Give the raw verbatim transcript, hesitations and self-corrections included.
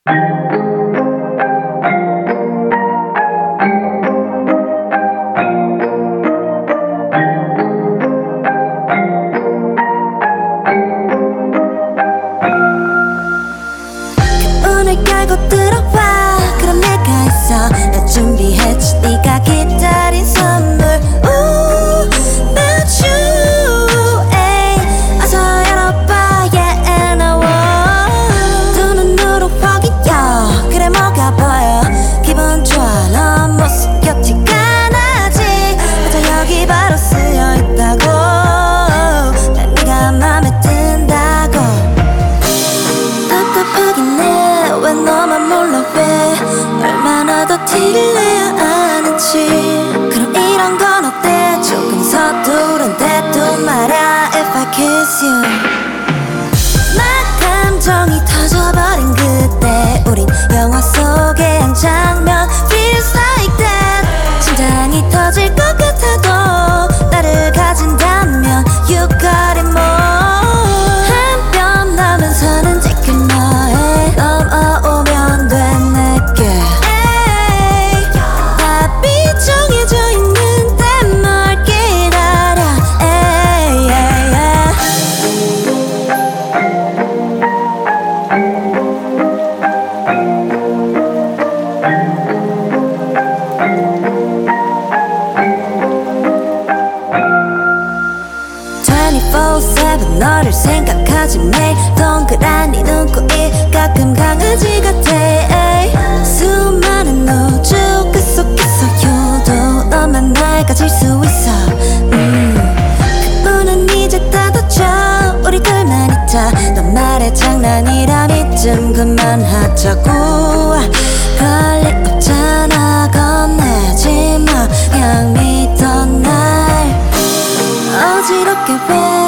문을 깔고 들어와. 그럼 내가 있어. 나 준비했지 네가 기다린 선물. Ooh, about you. 에이, 어서 열어봐. Yeah, and I want. 두 눈으로 확인여. 그래 뭐가 보여. 기분 좋아. 넌 못생겼지가 나지. 맞아 여기 바로 쓰여있다고. 난 네가 맘에 든다고. 답답하긴 해. 왜 너만 몰라 왜 얼마나 더 티를 내야 하는지. 그럼 이런 건 어때. 조금 서투른데도 말야. If I kiss you. 막 감정이 터져버린 그때. 우린 영화 속의 한 장면. Feels like that. 심장이 터질 것 같아도 나를 가진다면 You got it more. 한 뼘 남은서는 지킬 너의 넘어오면 돼 내게. 에이, 답이 정해져 있는데 뭘 기다려. 에이, 에이, twenty-four seven 너를 생각하지 매일. 동그란 네 눈코입 가끔 강아지 같아. 에이. 수많은 우주 그 속에서 유독 너만 날 가질 수 있어. 음. 그뿐은 이제 닫아줘. 우리 둘만 있자. 넌 말해 장난이라면 이쯤 그만하자고. 그럴 리 없잖아. 건네지 마. 그냥 믿던 날 어지럽게 왜